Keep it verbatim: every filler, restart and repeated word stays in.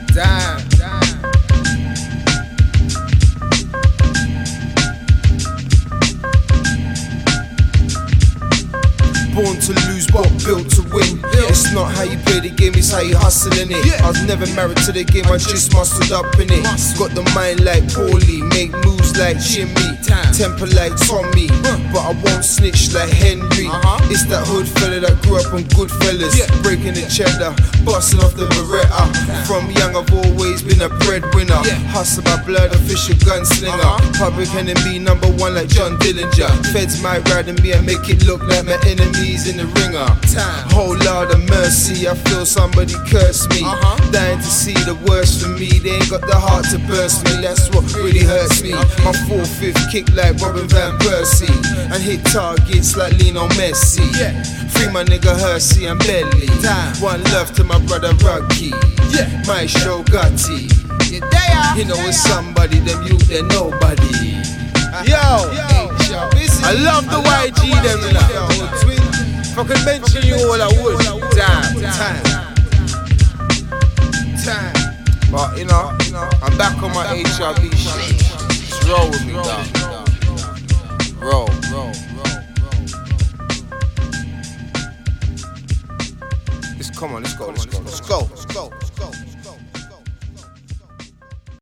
Damn, damn. Born to lose but built to win. It's not how you play the game, it's how you hustle in it. I was never married to the game, I just muscled up in it. Got the mind like Paulie, make moves like Jimmy, temper like Tommy, but I won't snitch like Henry. It's that hood fella that grew up on good fellas, breaking the cheddar, busting off the Beretta. From young I've always been a breadwinner, hustle my blood, official gunslinger. Public enemy number one like John Dillinger. Feds might ride on me and make it look like my enemies in the ringer. Whole lot of mercy, I feel somebody curse me. Dying to see the worst for me, they ain't got the heart to burst me. That's what really hurts me. My four-fifth kick like Robin Van Persie, and hit targets like Lionel Messi. Free my nigga Hersey and Belly. One love to my brother Rocky, my show Gotti. You know it's somebody, them you, they're nobody. Yo, I love the Y G them now. If I could mention you all I would. Damn, time, time. But you know, I'm back on my H R B shit. Just roll with me, dog. Roll, roll, roll, roll. Let's come on, let's go, let's go, let's go.